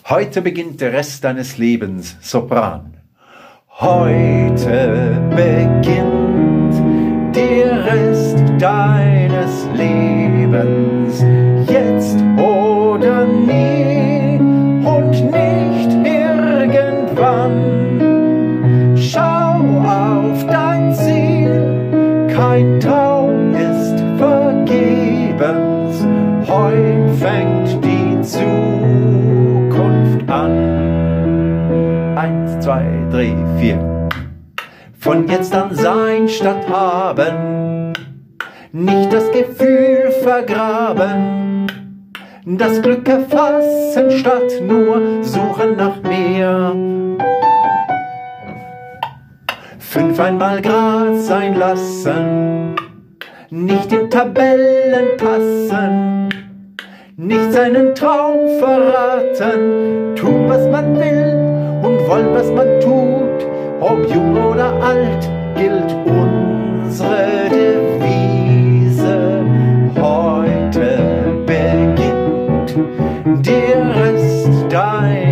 Heute beginnt der Rest deines Lebens, Sopran. Heute beginnt der Rest deines Lebens, jetzt oder nie und nicht irgendwann. Schau auf dein Ziel, kein Traum ist vergebens. Heut fängt die Zukunft an. 1, 2, 3, 4. Von jetzt an sein statt haben, nicht das Gefühl vergraben, das Glück erfassen statt nur suchen nach mehr. 5 einmal Grad sein lassen, nicht in Tabellen passen, nicht seinen Traum verraten, tun was man will und wollen was man tut, ob jung oder alt, gilt unsere Devise. Heute beginnt der Rest deines